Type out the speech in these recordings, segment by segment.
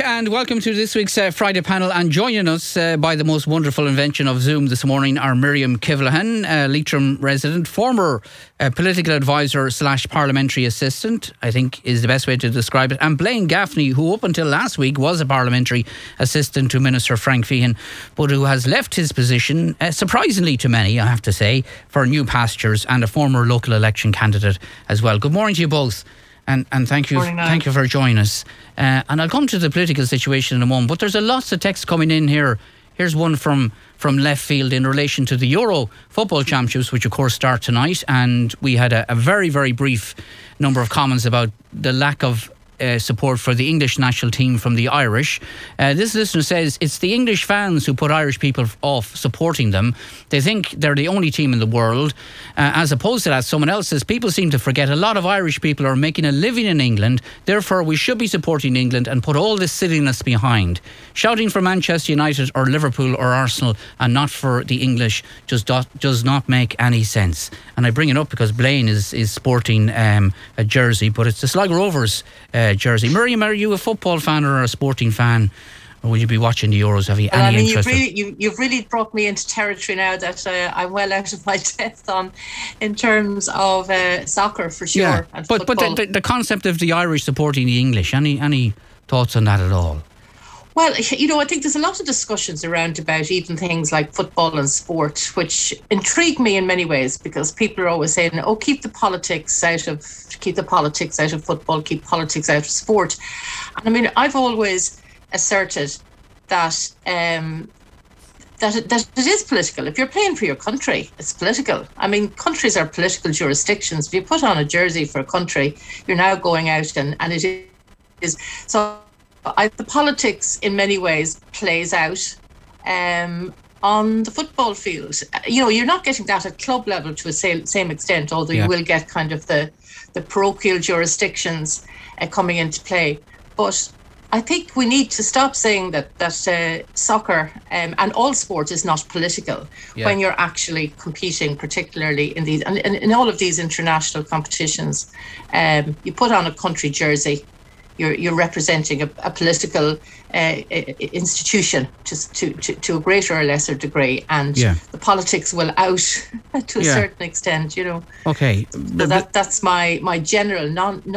and welcome to this week's Friday panel. And joining us by the most wonderful invention of Zoom this morning are Miriam Kivlahan, Leitrim resident, former political advisor / parliamentary assistant, I think is the best way to describe it, and Blaine Gaffney, who up until last week was a parliamentary assistant to Minister Frank Feehan, but who has left his position, surprisingly to many, I have to say, for new pastures, and a former local election candidate as well. Good morning to you both. And thank you for joining us. And I'll come to the political situation in a moment, but there's lots of text coming in here. Here's one from left field in relation to the Euro Football Championships, which of course start tonight, and we had a very, very brief number of comments about the lack of support for the English national team from the Irish. This listener says it's the English fans who put Irish people off supporting them. They think they're the only team in the world. As opposed to that, someone else says people seem to forget a lot of Irish people are making a living in England. Therefore, we should be supporting England and put all this silliness behind. Shouting for Manchester United or Liverpool or Arsenal and not for the English just does not make any sense. And I bring it up because Blaine is sporting a jersey, but it's the Sligo Rovers jersey. Miriam, are you a football fan or a sporting fan? Or will you be watching the Euros? Have you any interest? You've really brought me into territory now that I'm well out of my depth on in terms of soccer, for sure. Yeah, and but the concept of the Irish supporting the English, any thoughts on that at all? Well, I think there's a lot of discussions around about even things like football and sport, which intrigue me in many ways, because people are always saying, keep the politics out of football, keep politics out of sport. And I mean, I've always asserted that that it is political. If you're playing for your country, it's political. I mean, countries are political jurisdictions. If you put on a jersey for a country, you're now going out and it is. So the politics in many ways plays out on the football field. You're not getting that at club level to a same extent, although you will get kind of the parochial jurisdictions coming into play. But I think we need to stop saying that soccer and all sport is not political when you're actually competing, particularly in these and in all of these international competitions. You put on a country jersey, you're representing a political institution to a greater or lesser degree, and the politics will out to a certain extent, Okay, so that's my general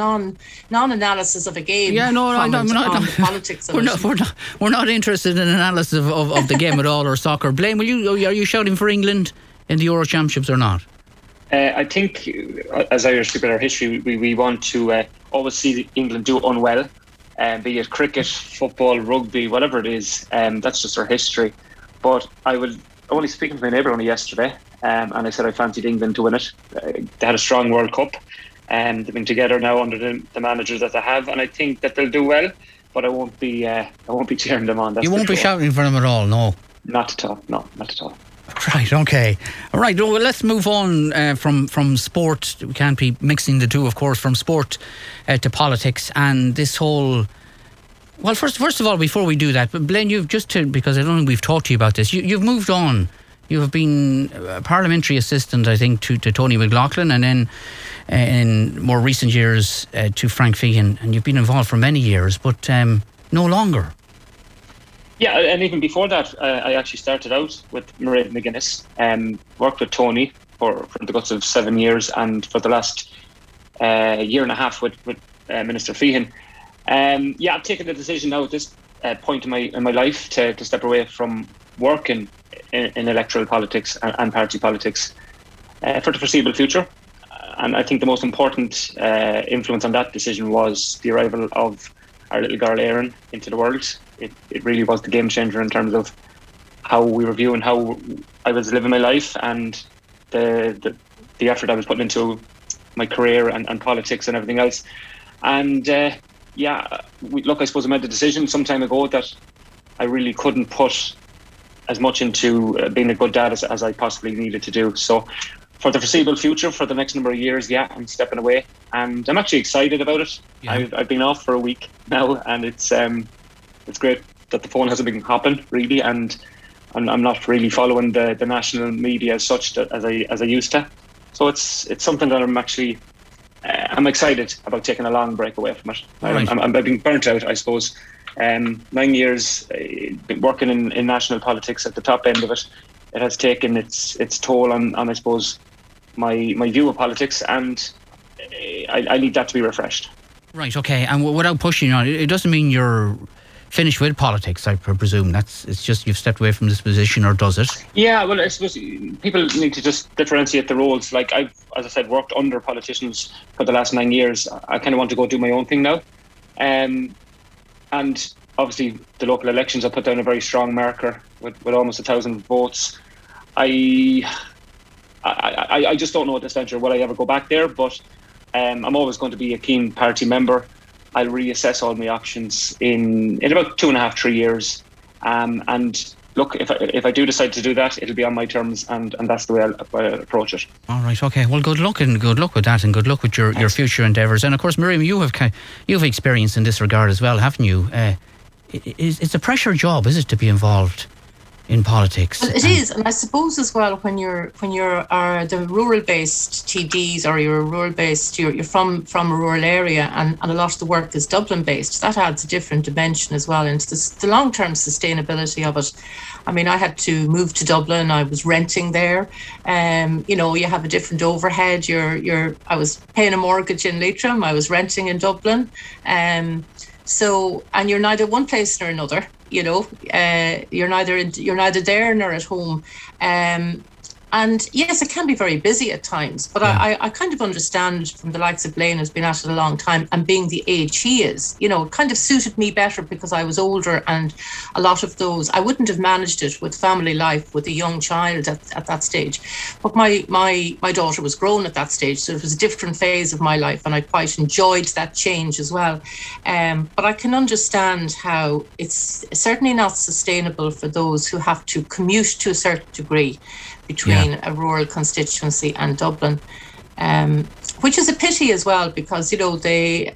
non-analysis of a game. Yeah, no, I'm not. The politics of we're not interested in analysis of the game at all, or soccer. Blaine, are you shouting for England in the Euro Championships or not? I think, as Irish people, our history, we want to always see England do unwell, be it cricket, football, rugby, whatever it is. That's just our history. But I was only speaking to my neighbour only yesterday, and I said I fancied England to win it. They had a strong World Cup, and they've been together now under the managers that they have, and I think that they'll do well. But I won't be cheering them on. You won't be shouting for them at all, no? Not at all. No, not at all. Right, okay. All right, well, let's move on from sport. We can't be mixing the two, of course, from sport to politics and this whole... Well, first of all, before we do that, Blaine, because I don't think we've talked to you about this, you've moved on. You have been a parliamentary assistant, I think, to Tony McLaughlin, and then in more recent years to Frank Feehan, and you've been involved for many years, but no longer. Yeah, and even before that, I actually started out with Mairead McGuinness, worked with Tony for the guts of 7 years, and for the last year and a half with Minister Feehan. I've taken the decision now at this point in my life to step away from work in electoral politics and party politics for the foreseeable future. And I think the most important influence on that decision was the arrival of our little girl Erin into the world. It really was the game changer in terms of how we were viewing how I was living my life, and the effort I was putting into my career and politics and everything else. And I suppose I made the decision some time ago that I really couldn't put as much into being a good dad as I possibly needed to do. So for the foreseeable future, for the next number of years, I'm stepping away, and I'm actually excited about it. Yeah. I've been off for a week now, and it's great that the phone hasn't been hopping really, and I'm not really following the national media as such as I used to. So it's something that I'm actually I'm excited about taking a long break away from it. Right. I'm being burnt out, I suppose, 9 years working in national politics at the top end of it. It has taken its toll on I suppose, my view of politics, and I need that to be refreshed. Right, okay. And without pushing on, it doesn't mean you're finished with politics, I presume. It's just you've stepped away from this position, or does it? Yeah, well, I suppose people need to just differentiate the roles. Like, I've, as I said, worked under politicians for the last 9 years. I kind of want to go do my own thing now. And obviously the local elections have put down a very strong marker with almost 1,000 votes. I just don't know at this venture will I ever go back there, but I'm always going to be a keen party member. I'll reassess all my options in about 2.5, 3 years. And look, if I do decide to do that, it'll be on my terms, and that's the way I'll approach it. All right, okay. Well, good luck with that, and good luck with your future endeavours. And of course, Miriam, you've experience in this regard as well, haven't you? It's a pressure job, is it, to be involved in politics? Well, it is, and I suppose as well when you're the rural-based TDs, or you're from a rural area, and a lot of the work is Dublin-based. That adds a different dimension as well into the long-term sustainability of it. I mean, I had to move to Dublin. I was renting there. You have a different overhead. I was paying a mortgage in Leitrim. I was renting in Dublin. So, and you're neither one place nor another. You're neither there nor at home. And yes, it can be very busy at times, but yeah. I kind of understand from the likes of Blaine, who's been at it a long time, and being the age he is, it kind of suited me better because I was older, and a lot of those, I wouldn't have managed it with family life with a young child at that stage. But my daughter was grown at that stage, so it was a different phase of my life, and I quite enjoyed that change as well. But I can understand how it's certainly not sustainable for those who have to commute to a certain degree between a rural constituency and Dublin, which is a pity as well, because they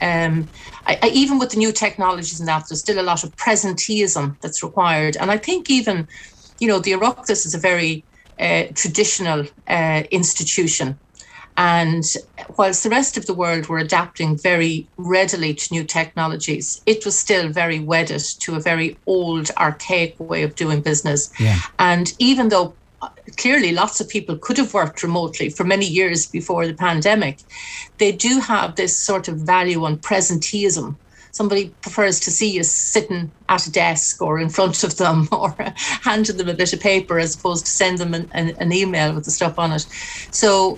even with the new technologies and that, there's still a lot of presenteeism that's required. And I think even the Oireachtas is a very traditional institution, and whilst the rest of the world were adapting very readily to new technologies, it was still very wedded to a very old, archaic way of doing business. And even though clearly lots of people could have worked remotely for many years before the pandemic, they do have this sort of value on presenteeism. Somebody prefers to see you sitting at a desk or in front of them, or handing them a bit of paper, as opposed to send them an email with the stuff on it. So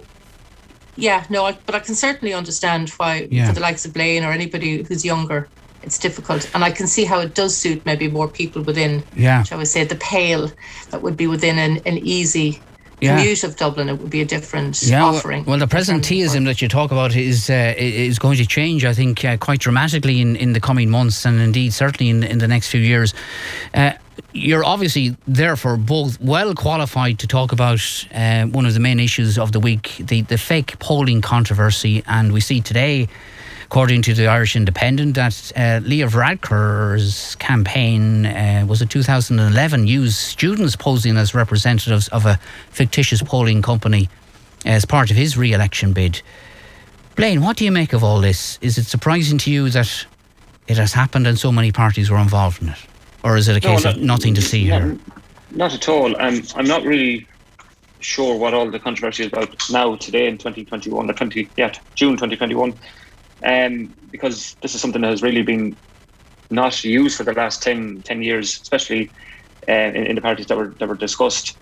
but I can certainly understand why for the likes of Blaine or anybody who's younger, it's difficult. And I can see how it does suit maybe more people within, shall we say, the pale that would be within an easy commute of Dublin. It would be a different offering. Well, the presenteeism that you talk about is going to change, I think, quite dramatically in the coming months, and indeed certainly in the next few years. You're obviously therefore both well qualified to talk about one of the main issues of the week, the fake polling controversy. And we see today, according to the Irish Independent, that Leah Varadkar's campaign, was it 2011, used students posing as representatives of a fictitious polling company as part of his re-election bid. Blaine, what do you make of all this? Is it surprising to you that it has happened and so many parties were involved in it? Or is it a case of nothing to see here? Not at all. I'm not really sure what all the controversy is about now, today in 2021, or June 2021. Because this is something that has really been not used for the last 10 years, especially in the parties that were discussed.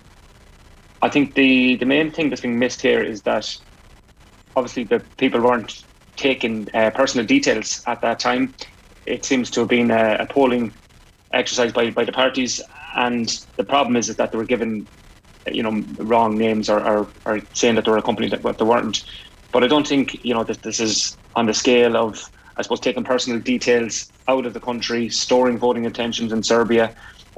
I think the main thing that's being missed here is that obviously the people weren't taking personal details at that time. It seems to have been a polling exercise by the parties, and the problem is that they were given wrong names or saying that they were a company that they weren't. But I don't think that this is on the scale of, I suppose, taking personal details out of the country, storing voting intentions in Serbia.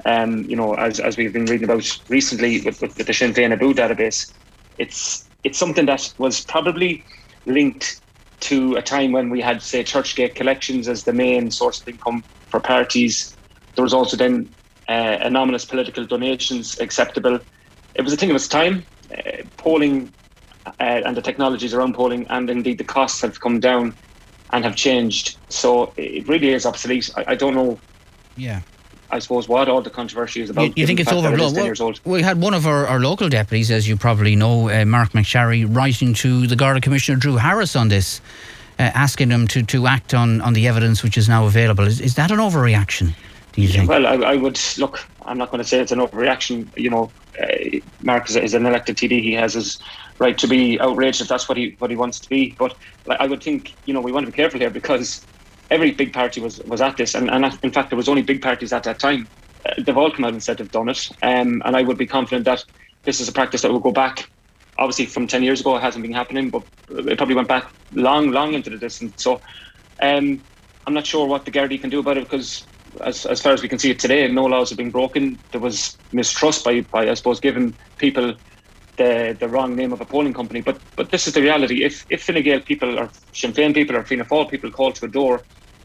As we've been reading about recently with the Sinn Féin Abu database, it's something that was probably linked to a time when we had, say, Churchgate collections as the main source of income for parties. There was also then anonymous political donations acceptable. It was a thing of its time. Polling and the technologies around polling, and indeed the costs, have come down and have changed. So it really is obsolete. I don't know Yeah. I suppose what all the controversy is about. You think it's overblown? 10 years old. We had one of our local deputies, as you probably know, Mark McSharry, writing to the Garda Commissioner Drew Harris on this, asking him to act on the evidence which is now available. Is that an overreaction, do you think? Well, I would look. I'm not going to say it's an overreaction. You know, Mark is an elected TD. He has his right to be outraged if that's what he wants to be. But I would think, you know, we want to be careful here, because every big party was at this, and in fact there was only big parties at that time. They've all come out and said they've done it, and I would be confident that this is a practice that will go back. Obviously, from 10 years ago, it hasn't been happening, but it probably went back long into the distance. So I'm not sure what the Gardaí can do about it, because as far as we can see it today, no laws have been broken. There was mistrust by I suppose, giving people the wrong name of a polling company. But this is the reality. If Fine Gael people or Sinn Féin people or Fianna Fáil people call to a door,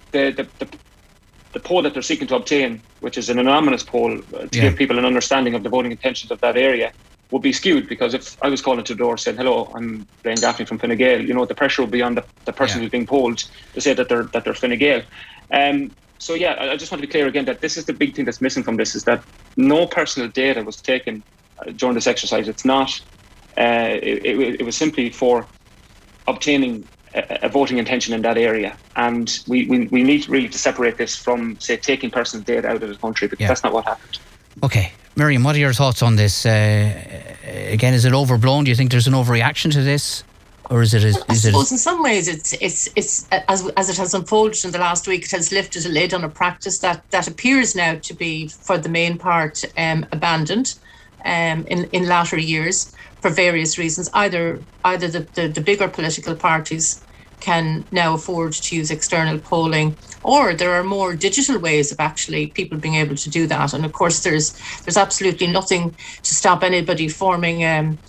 the poll that they're seeking to obtain, which is an anonymous poll to give people an understanding of the voting intentions of that area, would be skewed. Because if I was calling to the door saying, "Hello, I'm Blaine Gaffney from Fine Gael," you know, the pressure will be on the person who's being polled to say that they're Fine Gael. So I just want to be clear again that this is the big thing that's missing from this, is that no personal data was taken during this exercise. It's not. It was simply for obtaining a voting intention in that area, and we need really to separate this from, say, taking personal data out of the country, because that's not what happened. Okay, Miriam, what are your thoughts on this? Again, is it overblown? Do you think there's an overreaction to this, or is it? I suppose in some ways it's as it has unfolded in the last week, it has lifted a lid on a practice that appears now to be, for the main part, abandoned in latter years, for various reasons. Either the bigger political parties can now afford to use external polling, or there are more digital ways of actually people being able to do that. And of course, there's absolutely nothing to stop anybody forming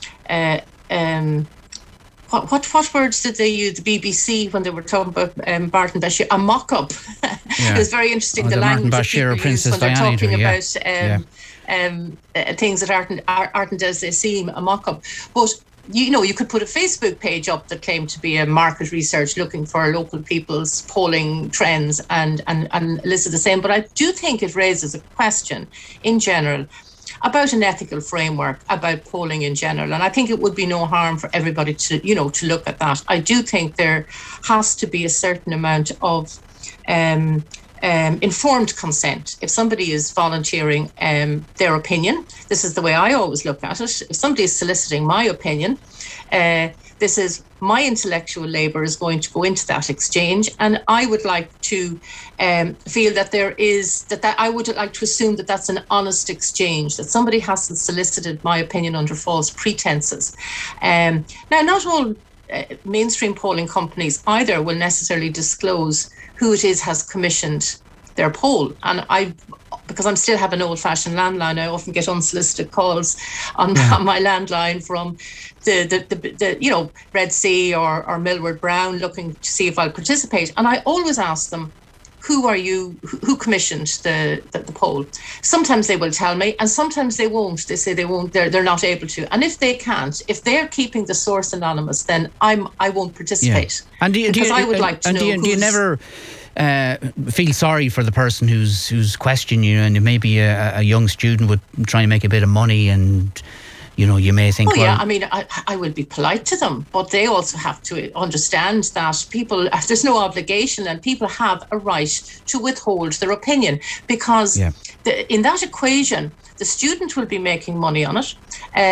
what words did they use, the BBC, when they were talking about Barton Bashir? A mock-up. It was very interesting, the language that people use when they're talking about things that aren't as they seem, a mock-up. But you could put a Facebook page up that claimed to be a market research looking for local people's polling trends and elicit the same. But I do think it raises a question in general about an ethical framework, about polling in general. And I think it would be no harm for everybody to look at that. I do think there has to be a certain amount of informed consent. If somebody is volunteering their opinion, this is the way I always look at it. If somebody is soliciting my opinion, this is my intellectual labour is going to go into that exchange, and I would like to feel that there is that I would like to assume that that's an honest exchange, that somebody hasn't solicited my opinion under false pretenses. Now, not all mainstream polling companies either will necessarily disclose who it is has commissioned their poll, and because I'm still have an old-fashioned landline, I often get unsolicited calls on my landline from the Red Sea or Millward Brown looking to see if I'll participate, and I always ask them, who are you? Who commissioned the poll? Sometimes they will tell me, and sometimes they won't. They say they won't. They're not able to. And if they can't, if they're keeping the source anonymous, then I won't participate. Yeah. And I would like to know. Do you never feel sorry for the person who's questioning you, and maybe a young student would try and make a bit of money, and you may think, I mean, I will be polite to them, but they also have to understand that there's no obligation, and people have a right to withhold their opinion, because in that equation, the student will be making money on it.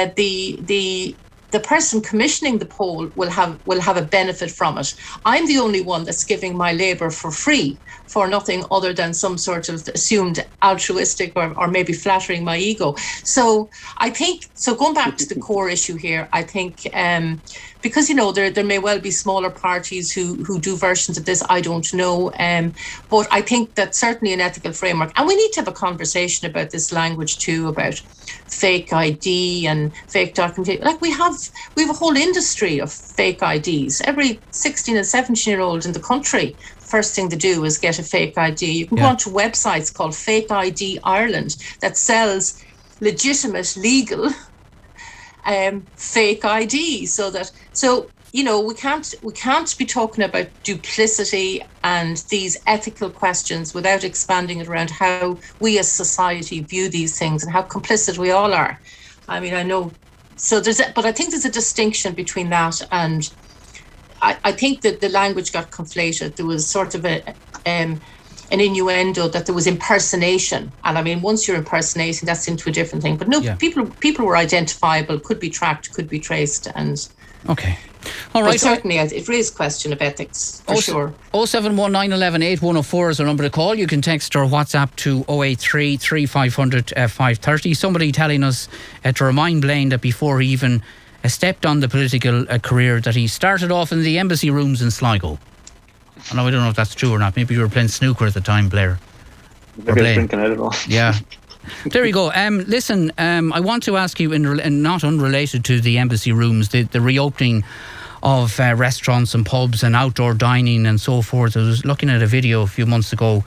The person commissioning the poll will have a benefit from it. I'm the only one that's giving my labour for free, for nothing other than some sort of assumed altruistic or maybe flattering my ego. So I think, going back to the core issue here, I think because there may well be smaller parties who do versions of this, I don't know, but I think that certainly an ethical framework, and we need to have a conversation about this language too, about fake ID and fake documentation. Like we have a whole industry of fake IDs. Every 16 and 17-year-old in the country, first thing to do is get a fake ID. You can go onto websites called Fake ID Ireland that sells legitimate, legal fake ID. So we can't be talking about duplicity and these ethical questions without expanding it around how we as society view these things and how complicit we all are. I mean, I know. So but I think there's a distinction between that and I think that the language got conflated. There was sort of an innuendo that there was impersonation, and I mean, once you're impersonating, that's into a different thing. But no, people were identifiable, could be tracked, could be traced, and okay. All right. But certainly, it raised question of ethics for sure. 0719 11 8104 is our number to call. You can text or WhatsApp to 083 3500 530. Somebody telling us to remind Blaine that before he even stepped on the political career, that he started off in the embassy rooms in Sligo. I know, I don't know if that's true or not. Maybe you were playing snooker at the time, Blair. Maybe I was drinking, I don't know. Yeah. There you go. Listen, I want to ask you, in not unrelated to the embassy rooms, the reopening of restaurants and pubs and outdoor dining and so forth. I was looking at a video a few months ago.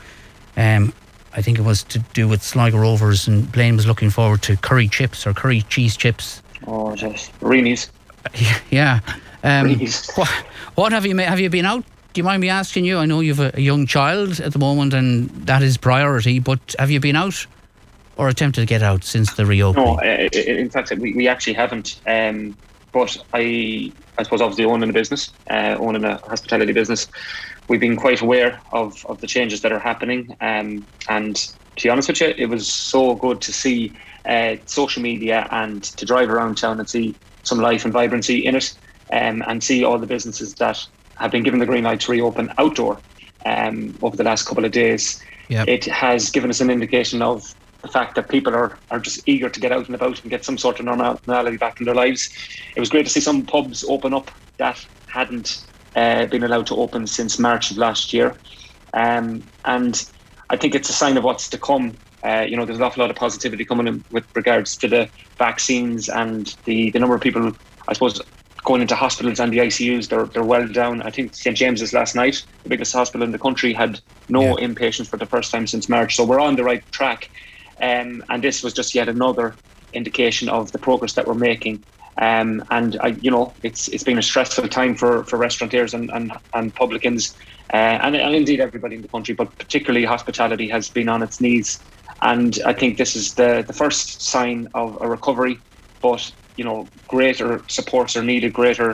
I think it was to do with Sligo Rovers, and Blaine was looking forward to curry chips or curry cheese chips. Oh, just Reenies. Yeah. Reenies. What have you made? Have you been out? Do you mind me asking you? I know you have a young child at the moment and that is priority, but have you been out or attempted to get out since the reopening? No, in fact, we actually haven't. But I suppose obviously owning a business, owning a hospitality business, we've been quite aware of the changes that are happening. And to be honest with you, it was so good to see social media and to drive around town and see some life and vibrancy in it, and see all the businesses that have been given the green light to reopen outdoor over the last couple of days. Yep. It has given us an indication of the fact that people are just eager to get out and about and get some sort of normality back in their lives. It was great to see some pubs open up that hadn't been allowed to open since March of last year. And I think it's a sign of what's to come. There's an awful lot of positivity coming in with regards to the vaccines and the number of people, I suppose, going into hospitals and the ICUs. They're well down. I think St. James's last night, the biggest hospital in the country, had no inpatients for the first time since March. So we're on the right track. And this was just yet another indication of the progress that we're making. It's been a stressful time for restaurateurs and publicans, and indeed everybody in the country, but particularly hospitality has been on its knees. And I think this is the first sign of a recovery, but greater supports are needed, greater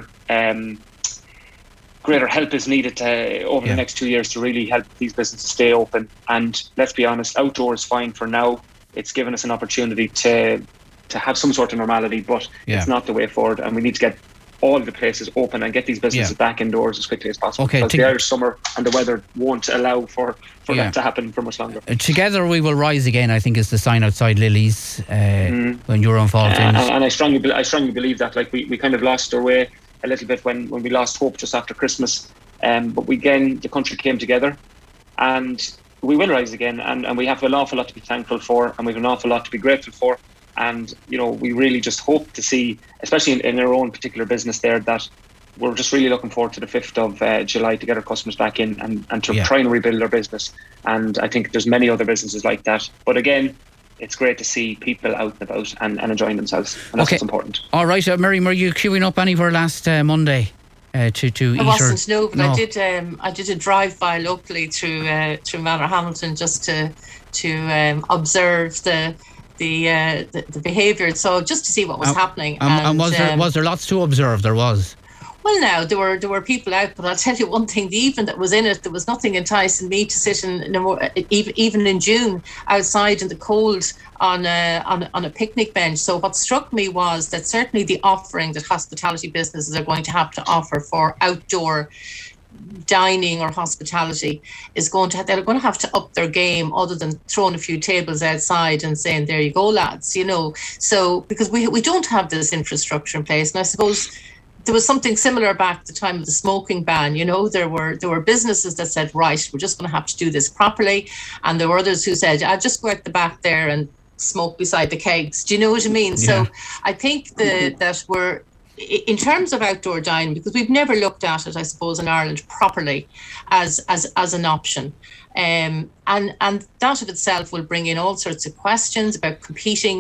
help is needed over the next 2 years to really help these businesses stay open. And let's be honest, outdoor is fine for now. It's given us an opportunity to have some sort of normality, but it's not the way forward, and we need to get all the places open and get these businesses back indoors as quickly as possible, because the Irish summer and the weather won't allow for that to happen for much longer. Together we will rise again, I think, is the sign outside Lily's when you're involved in it. And I strongly believe that. Like we kind of lost our way a little bit when we lost hope just after Christmas, but the country came together, and we will rise again, and we have an awful lot to be thankful for, and we have an awful lot to be grateful for. And we really just hope to see, especially in our own particular business there, that we're just really looking forward to the 5th of July to get our customers back in and to try and rebuild our business. And I think there's many other businesses like that. But again, it's great to see people out and about and enjoying themselves, and that's what's important. All right, Miriam, were you queuing up anywhere last Monday to eat? I wasn't, no, but I did a drive-by locally through Manorhamilton just to observe the behaviour, so just to see what was happening. And was there lots to observe? There was. Well, now there were people out, but I'll tell you one thing: the evening that was in it, there was nothing enticing me to sit even in June outside in the cold on a picnic bench. So what struck me was that certainly the offering that hospitality businesses are going to have to offer for outdoor dining or hospitality they're going to have to up their game, other than throwing a few tables outside and saying, there you go, lads, so because we don't have this infrastructure in place. And I suppose there was something similar back at the time of the smoking ban. There were businesses that said, right, we're just going to have to do this properly, and there were others who said, I'll just go out the back there and smoke beside the kegs. Do you know what I mean? So I think that we're, in terms of outdoor dining, because we've never looked at it, I suppose, in Ireland properly as an option. And that of itself will bring in all sorts of questions about competing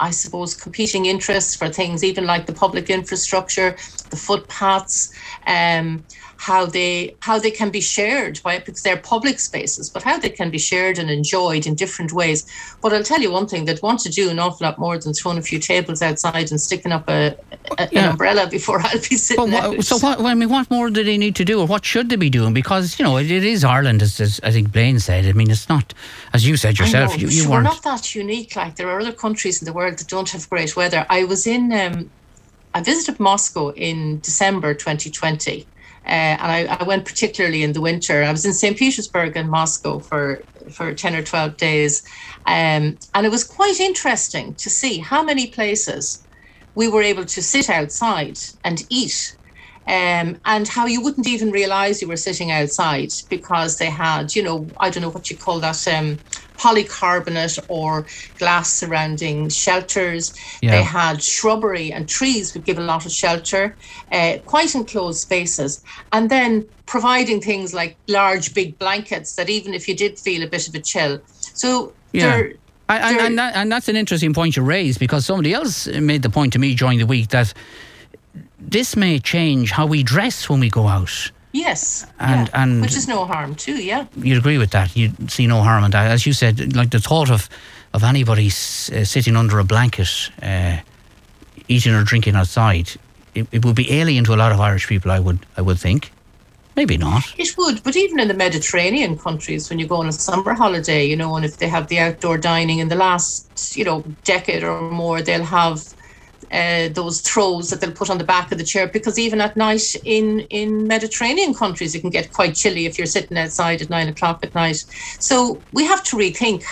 I suppose, competing interests for things, even like the public infrastructure, the footpaths, how they can be shared because they're public spaces, but how they can be shared and enjoyed in different ways. But I'll tell you one thing, they'd want to do an awful lot more than throwing a few tables outside and sticking up an umbrella before I'll be sitting out. So what more do they need to do, or what should they be doing? Because, it is Ireland, as I think Blaine said. I mean, it's not, as you said yourself, you weren't. We're not that unique. Like, there are other countries in the world that don't have great weather. I was I visited Moscow in December 2020. And I went particularly in the winter. I was in St. Petersburg and Moscow for 10 or 12 days. And it was quite interesting to see how many places we were able to sit outside and eat. And how you wouldn't even realise you were sitting outside because they had, I don't know what you call that, polycarbonate or glass surrounding shelters. Yeah. They had shrubbery and trees would give a lot of shelter, quite enclosed spaces. And then providing things like large, big blankets that even if you did feel a bit of a chill. So and that's an interesting point you raised, because somebody else made the point to me during the week that this may change how we dress when we go out. Yes, and which is no harm too, yeah. You'd agree with that? You'd see no harm in that. As you said, like the thought of anybody sitting under a blanket, eating or drinking outside, it would be alien to a lot of Irish people, I would think. Maybe not. It would, but even in the Mediterranean countries, when you go on a summer holiday, and if they have the outdoor dining in the last, decade or more, they'll have those throws that they'll put on the back of the chair, because even at night in Mediterranean countries, it can get quite chilly if you're sitting outside at 9 o'clock at night. So we have to rethink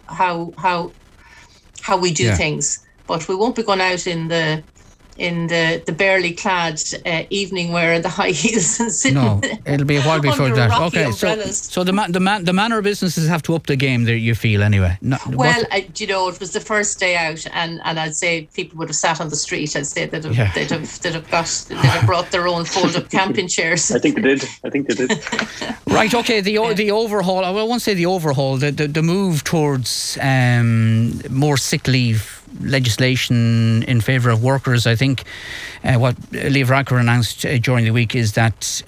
how we do things, but we won't be going out in the barely clad evening wear and the high heels and sitting. No, it'll be a while before that. Okay, umbrellas. so the manner of businesses have to up the game there, you feel, anyway. It was the first day out, and I'd say people would have sat on the street. I'd say they'd have brought their own fold-up camping chairs. I think they did. Right. Okay. The overhaul. I won't say the overhaul. The move towards more sick leave legislation in favour of workers. I think what Leo Varadkar announced during the week is that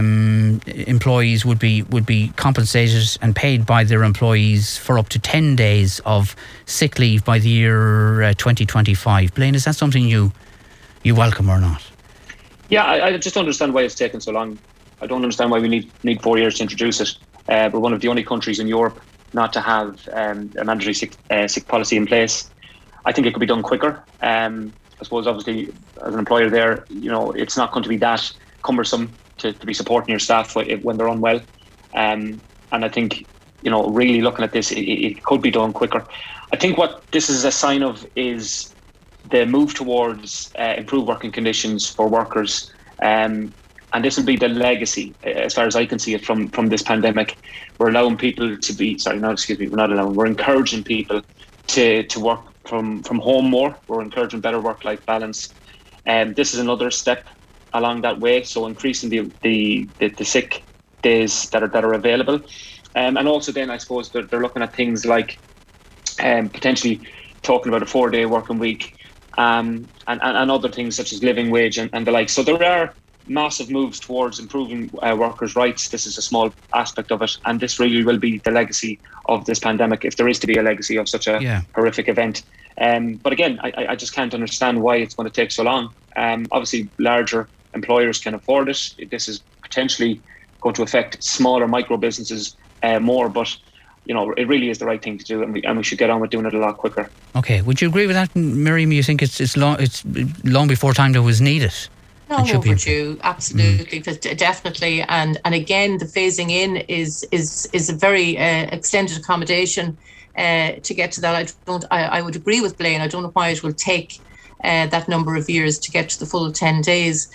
employees would be compensated and paid by their employees for up to 10 days of sick leave by the year 2025. Blaine, is that something you welcome or not? Yeah, I just don't understand why it's taken so long. I don't understand why we need 4 years to introduce it. We're one of the only countries in Europe not to have a mandatory sick policy in place. I think it could be done quicker. I suppose, obviously, as an employer there, it's not going to be that cumbersome to be supporting your staff when they're unwell. And I think, really looking at this, it could be done quicker. I think what this is a sign of is the move towards improved working conditions for workers. And this will be the legacy, as far as I can see it, from this pandemic. We're allowing people to be, we're encouraging people to work from home more. We're encouraging better work-life balance. This is another step along that way. So increasing the sick days that are available. And also then, I suppose, they're looking at things like potentially talking about a 4-day working week and other things such as living wage and the like. So there are massive moves towards improving workers' rights. This is a small aspect of it, and this really will be the legacy of this pandemic, if there is to be a legacy of such a horrific event. But again, I just can't understand why it's going to take so long. Obviously, larger employers can afford it. This is potentially going to affect smaller micro businesses more, but it really is the right thing to do, and we should get on with doing it a lot quicker. Okay, would you agree with that, Miriam? You think it's long before time that was needed? No, overdue, absolutely, definitely, and again, the phasing in is a very extended accommodation to get to that. I would agree with Blaine. I don't know why it will take that number of years to get to the full 10 days.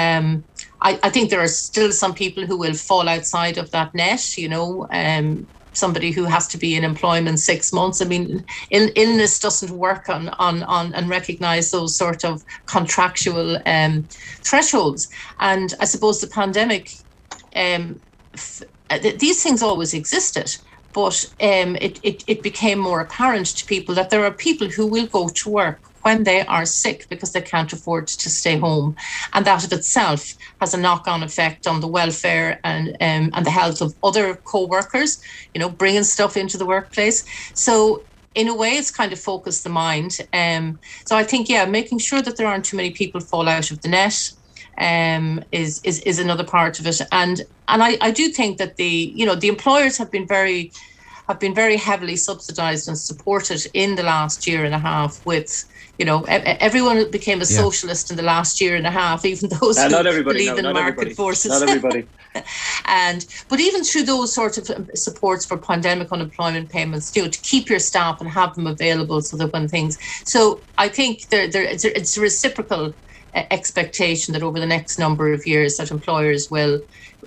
I think there are still some people who will fall outside of that net. Somebody who has to be in employment 6 months. I mean, illness doesn't work on and recognise those sort of contractual thresholds. And I suppose the pandemic, these things always existed, But it became more apparent to people that there are people who will go to work when they are sick because they can't afford to stay home, and that of itself has a knock-on effect on the welfare and the health of other co-workers, bringing stuff into the workplace. So in a way, it's kind of focused the mind. So I think, making sure that there aren't too many people fall out of the net is another part of it. And I do think that the employers have been very heavily subsidised and supported in the last year and a half with, everyone became a socialist in the last year and a half, even those who believe in market forces. Not everybody. But even through those sorts of supports for pandemic unemployment payments, to keep your staff and have them available so that when things. So I think it's a reciprocal expectation that over the next number of years that employers will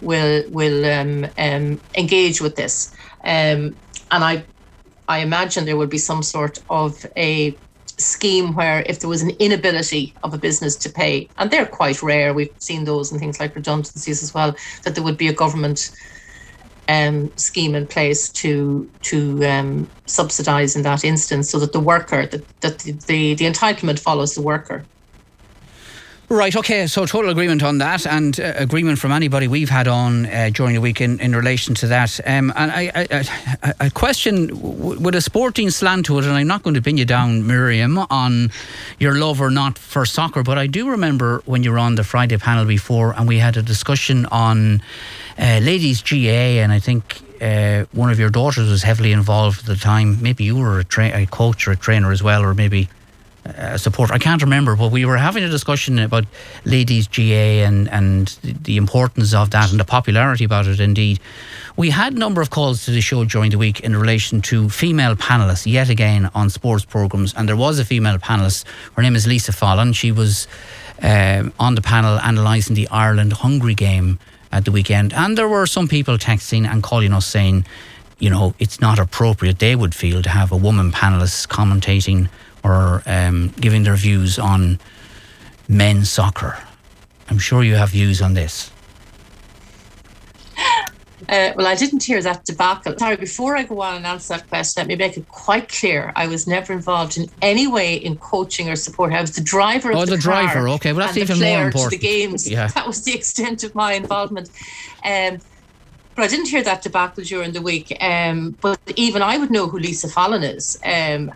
engage with this. And I imagine there will be some sort of a scheme where if there was an inability of a business to pay, and they're quite rare, we've seen those in things like redundancies as well, that there would be a government scheme in place to subsidise in that instance, so that the worker, that the entitlement follows the worker. Right, okay, so total agreement on that, and agreement from anybody we've had on during the week in relation to that. And I question, with a sporting slant to it, and I'm not going to pin you down, Miriam, on your love or not for soccer, but I do remember when you were on the Friday panel before and we had a discussion on ladies GAA, and I think one of your daughters was heavily involved at the time. Maybe you were a coach or a trainer as well, or maybe support. I can't remember, but we were having a discussion about ladies GAA and the importance of that and the popularity about it. Indeed, we had a number of calls to the show during the week in relation to female panellists yet again on sports programmes, and there was a female panellist. Her name is Lisa Fallon. She was on the panel analysing the Ireland-Hungary game at the weekend, and there were some people texting and calling us saying, it's not appropriate, they would feel, to have a woman panellist commentating or giving their views on men's soccer. I'm sure you have views on this. Well, I didn't hear that debacle. Sorry, before I go on and answer that question, let me make it quite clear. I was never involved in any way in coaching or support. I was the driver of the car. Driver, okay. Well, that's even more important. To the games. Yeah. That was the extent of my involvement. But I didn't hear that debacle during the week. But even I would know who Lisa Fallon is, and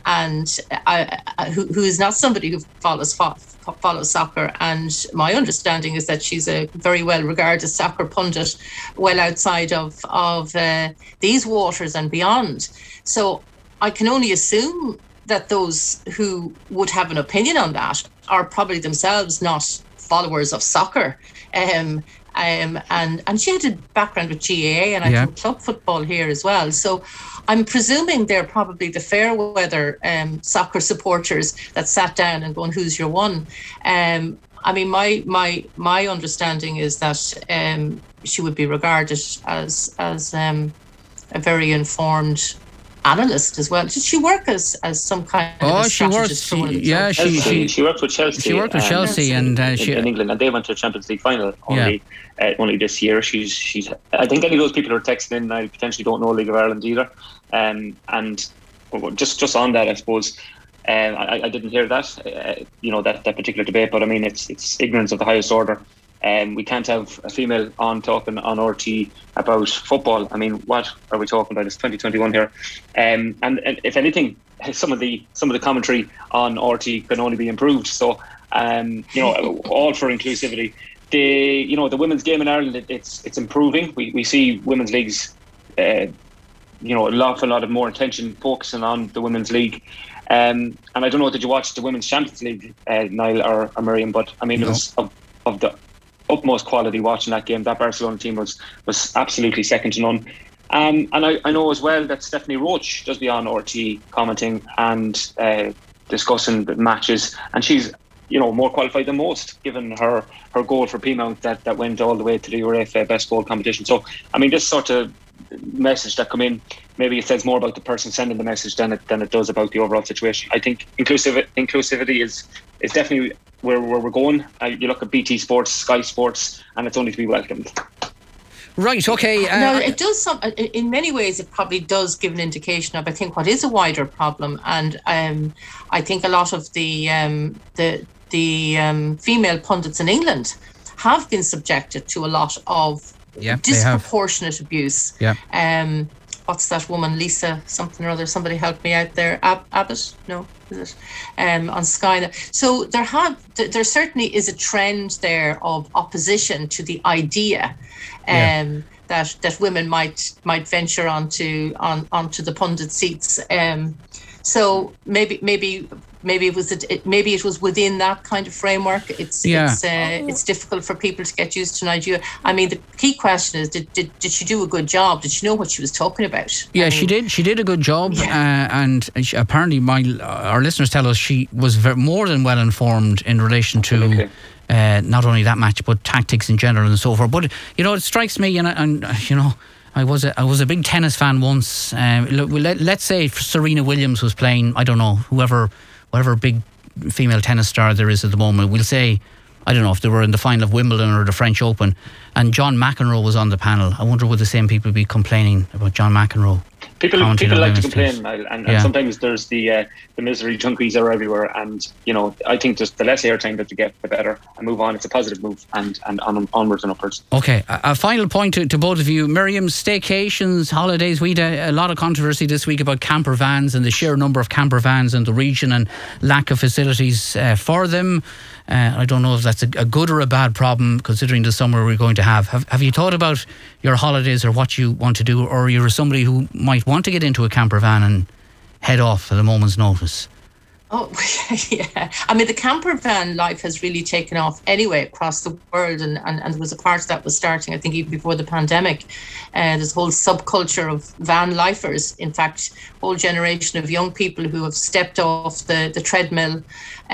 who is not somebody who follows soccer. And my understanding is that she's a very well regarded soccer pundit, well outside of these waters and beyond. So I can only assume that those who would have an opinion on that are probably themselves not followers of soccer. And she had a background with GAA and I think club football here as well. So I'm presuming they're probably the fair weather soccer supporters that sat down and going, who's your one? I mean, my understanding is that she would be regarded as a very informed analyst as well. Did she work as some kind of a strategist? She worked with Chelsea. She worked with Chelsea in England, and they went to a Champions League final only this year. She's. I think any of those people who are texting in, I potentially don't know League of Ireland either. And just on that, I suppose. I didn't hear that, that particular debate. But I mean, it's ignorance of the highest order. We can't have a female on talking on RT about football. I mean, what are we talking about? It's 2021 here, and if anything, some of the commentary on RT can only be improved. So, all for inclusivity. The women's game in Ireland, it's improving. We see women's leagues, an awful lot of more attention focusing on the women's league. And I don't know, did you watch the Women's Champions League, Niall or Miriam? But I mean, it was of the utmost quality watching that game. That Barcelona team was absolutely second to none. And I know as well that Stephanie Roach does be on RT commenting and discussing the matches, and she's more qualified than most, given her goal for Peamount that went all the way to the UEFA Best Goal competition. So I mean, this sort of message that come in, maybe it says more about the person sending the message than it does about the overall situation. I think inclusivity is definitely where we're going. You look at BT Sports, Sky Sports, and it's only to be welcomed. Right, okay. No, it does. In many ways, it probably does give an indication of, I think, what is a wider problem. And I think a lot of the female pundits in England have been subjected to a lot of disproportionate abuse. Yeah. What's that woman, Lisa something or other? Somebody help me out there. Abbott? No, is it? On Sky. So there certainly is a trend there of opposition to the idea that women might venture onto the pundit seats. So maybe it was within that kind of framework. It's difficult for people to get used to Nigeria. I mean, the key question is, did she do a good job? Did she know what she was talking about? Yeah, she did. She did a good job, and apparently, our listeners tell us she was more than well informed in relation to not only that match but tactics in general and so forth. But it strikes me, and I was a big tennis fan once. Let's say if Serena Williams was playing, I don't know, whatever big female tennis star there is at the moment. We'll say, I don't know, if they were in the final of Wimbledon or the French Open, and John McEnroe was on the panel. I wonder would the same people be complaining about John McEnroe? People like to complain, and sometimes there's the misery junkies are everywhere, and I think just the less airtime that you get, the better, and move on. It's a positive move, and onwards and upwards. Okay, a final point to both of you. Miriam, staycations, holidays. We had a lot of controversy this week about camper vans and the sheer number of camper vans in the region and lack of facilities for them. I don't know if that's a good or a bad problem, considering the summer we're going to have. Have you thought about your holidays or what you want to do, or you're somebody who might want to get into a camper van and head off at a moment's notice? Oh, yeah. I mean, the camper van life has really taken off anyway across the world, and there was a part that was starting, I think, even before the pandemic. There's a whole subculture of van lifers. In fact, a whole generation of young people who have stepped off the treadmill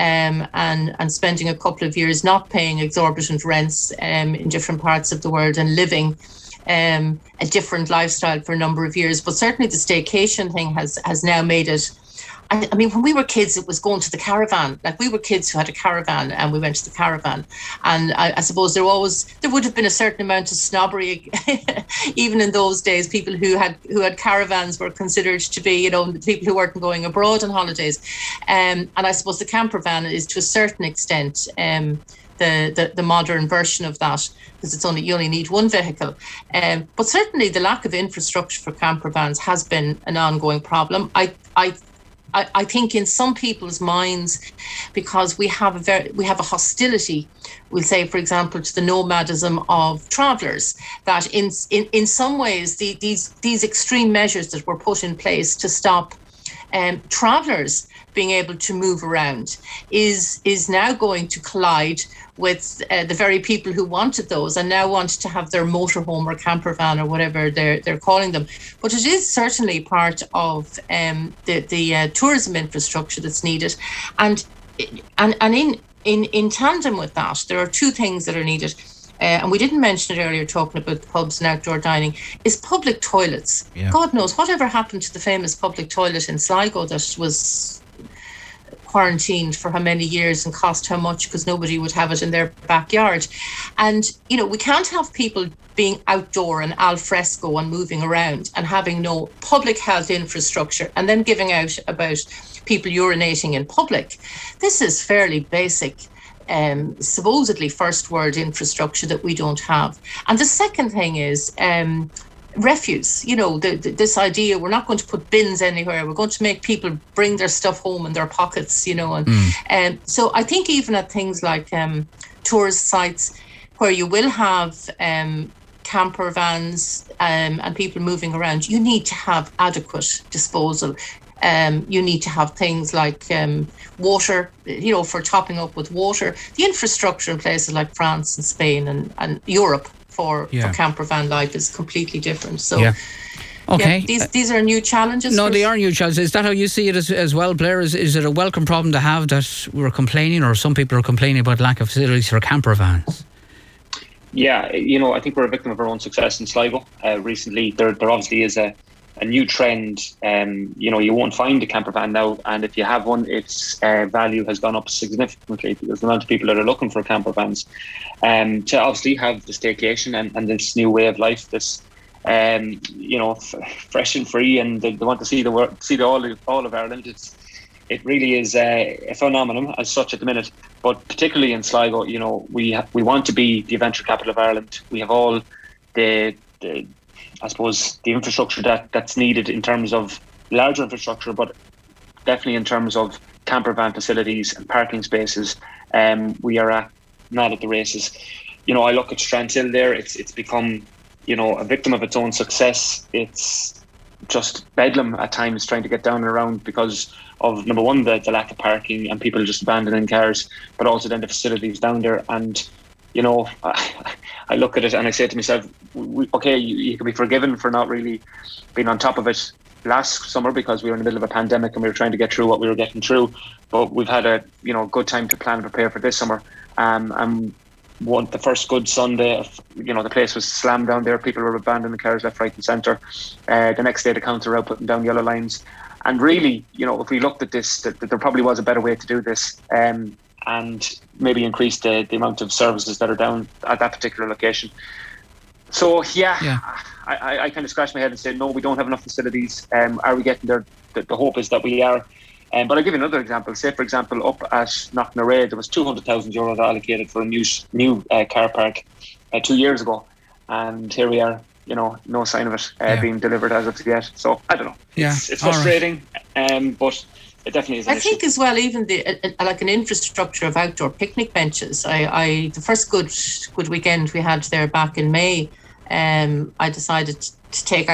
and spending a couple of years not paying exorbitant rents in different parts of the world and living a different lifestyle for a number of years. But certainly the staycation thing has now made it. I mean, when we were kids, it was going to the caravan. Like, we were kids who had a caravan, and we went to the caravan. And I suppose there would have been a certain amount of snobbery, even in those days. People who had caravans were considered to be, the people who weren't going abroad on holidays. And I suppose the camper van is, to a certain extent, the modern version of that, because you only need one vehicle. But certainly the lack of infrastructure for camper vans has been an ongoing problem. I think in some people's minds, because we have a hostility, we'll say, for example, to the nomadism of travellers, that in some ways these extreme measures that were put in place to stop travellers being able to move around is now going to collide with the very people who wanted those and now want to have their motorhome or camper van or whatever they're calling them. But it is certainly part of the tourism infrastructure that's needed, and in tandem with that, there are two things that are needed. And we didn't mention it earlier, talking about the pubs and outdoor dining, is public toilets. Yeah. God knows whatever happened to the famous public toilet in Sligo that was quarantined for how many years and cost how much, because nobody would have it in their backyard. And we can't have people being outdoor and al fresco and moving around and having no public health infrastructure and then giving out about people urinating in public. This is fairly basic, supposedly first world infrastructure that we don't have. And the second thing is refuse. This idea, we're not going to put bins anywhere, we're going to make people bring their stuff home in their pockets, so I think even at things like tourist sites where you will have camper vans and people moving around, you need to have adequate disposal. You need to have things like water, for topping up with water. The infrastructure in places like France and Spain and Europe for camper van life is completely different. So, okay, these are new challenges. No, they are new challenges. Is that how you see it as well, Blair? Is it a welcome problem to have that we're complaining, or some people are complaining about lack of facilities for camper vans? Yeah, I think we're a victim of our own success in Sligo. Recently, there obviously is a new trend. You won't find a camper van now, and if you have one, its value has gone up significantly because the amount of people that are looking for camper vans to obviously have the staycation and this new way of life, this fresh and free, and they want to see all of Ireland. It really is a phenomenon as such at the minute, but particularly in Sligo, we want to be the adventure capital of Ireland. We have all the infrastructure that's needed in terms of larger infrastructure, but definitely in terms of camper van facilities and parking spaces. We are not at the races. I look at Strandhill there. It's become, a victim of its own success. It's just bedlam at times trying to get down and around because of, number one, the lack of parking and people just abandoning cars, but also then the facilities down there. And I look at it and I say to myself, you can be forgiven for not really being on top of it last summer because we were in the middle of a pandemic and we were trying to get through what we were getting through. But we've had a good time to plan and prepare for this summer. And the first good Sunday, the place was slammed down there. People were abandoning the cars left, right, and centre. The next day, the council were out putting down yellow lines. And really, if we looked at this, that there probably was a better way to do this. And maybe increase the amount of services that are down at that particular location. So, I kind of scratched my head and said, no, we don't have enough facilities. Are we getting there? The hope is that we are. But I'll give you another example. Say, for example, up at Knocknaray, there was €200,000 allocated for a new car park 2 years ago. And here we are, no sign of it being delivered as of yet. So, I don't know. Yeah. It's frustrating, but it definitely is. I think as well, even like an infrastructure of outdoor picnic benches. The first good weekend we had there back in May, I decided to take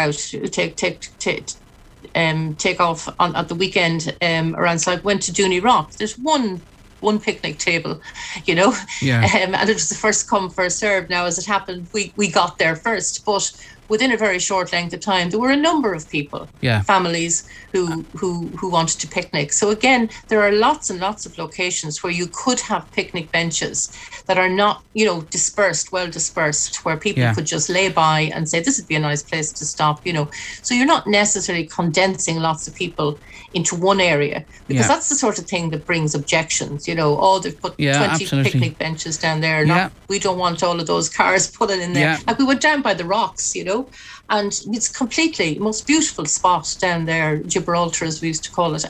off at the weekend around. So I went to Dooney Rock. There's one picnic table, and it was the first come, first served. Now, as it happened, we got there first, but within a very short length of time, there were a number of people, families who wanted to picnic. So again, there are lots and lots of locations where you could have picnic benches that are not, well dispersed, where people could just lay by and say, this would be a nice place to stop, So you're not necessarily condensing lots of people into one area, because that's the sort of thing that brings objections, they've put 20 absolutely. picnic benches down there. We don't want all of those cars pulling in there. Like we went down by the rocks, and it's completely most beautiful spot down there, Gibraltar as we used to call it,